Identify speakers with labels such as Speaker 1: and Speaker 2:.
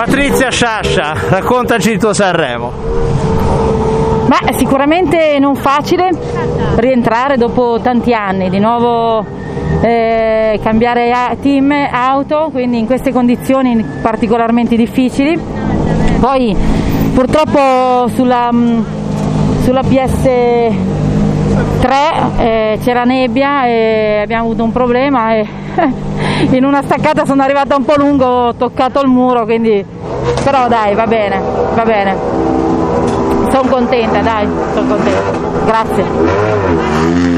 Speaker 1: Patrizia Sciascia, raccontaci il tuo Sanremo.
Speaker 2: Beh, sicuramente non facile rientrare dopo tanti anni, di nuovo cambiare team, auto, quindi in queste condizioni particolarmente difficili. Poi purtroppo sulla PS3 c'era nebbia e abbiamo avuto un problema e in una staccata sono arrivata un po' lungo, ho toccato il muro, quindi però dai, va bene, sono contenta, dai, sono contenta, grazie.